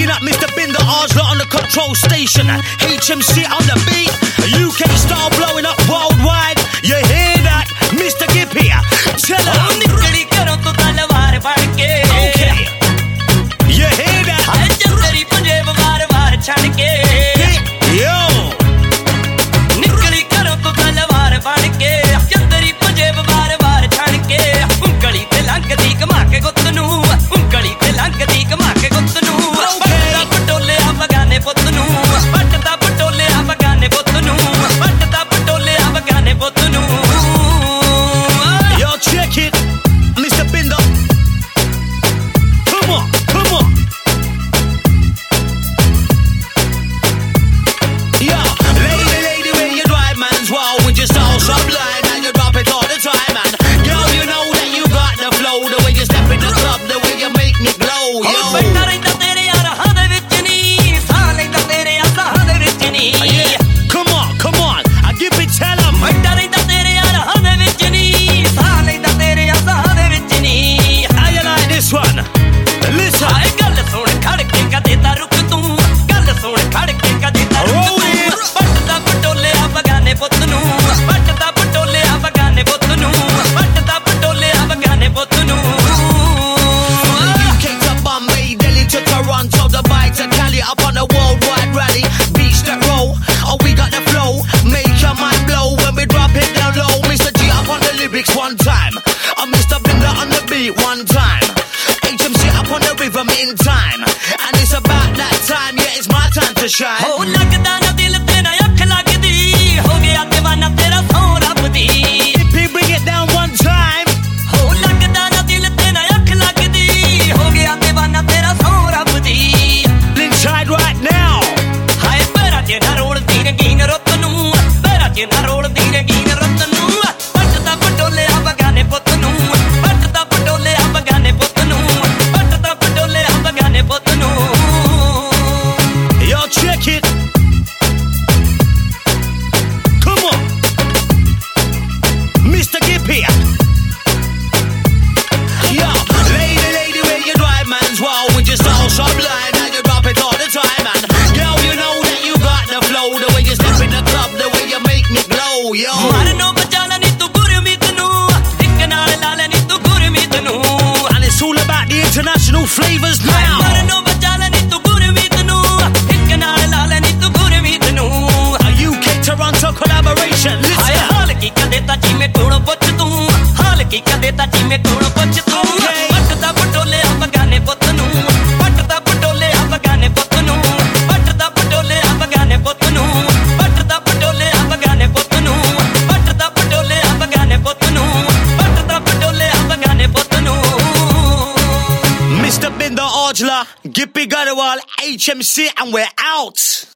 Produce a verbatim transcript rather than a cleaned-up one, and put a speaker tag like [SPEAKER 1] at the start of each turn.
[SPEAKER 1] Bigging up Mister Binder Arsler on the control station. H M C on the beat. U K style blowing up worldwide. You hear that? Mister Gippy, tell her. Okay. You hear that? Yo. Yo, check it, Mister Binder. Come on, come on. Yo, lady, lady, where you drive, man's wow, we just all sublime, and you drop it all the time, man. Yo, you know that you got the flow, the way you step in the club, the way you make me glow, yo. Yeah, come on, come on, I give it, tell 'em. How you like this one? Listen. Roll it. U K to Bombay, Delhi to Toronto, Dubai to Cali, up on the worldwide rally. Beach that roll, oh we got the flow. Make your mind blow when we drop it down low. Mister G up on the lyrics one time. I'm Mister Binder on the beat one time. H M C up on the rhythm in time. And it's about that time, yeah, it's my time to shine. If bring it down one time. Inside right now. Yo, check it. Come on, Mister Gippy. Yo, lady, lady, where you drive, man's wow, we just all sublime, and you drop it all the time, man. Yo, you know that you got the flow, the way you step in the club, the way you make me glow, yo. And it's all about the international flavors now. A U K Toronto collaboration. Listen. Mister Binder Arsler, Gippy Garewal, H M C, and we're out.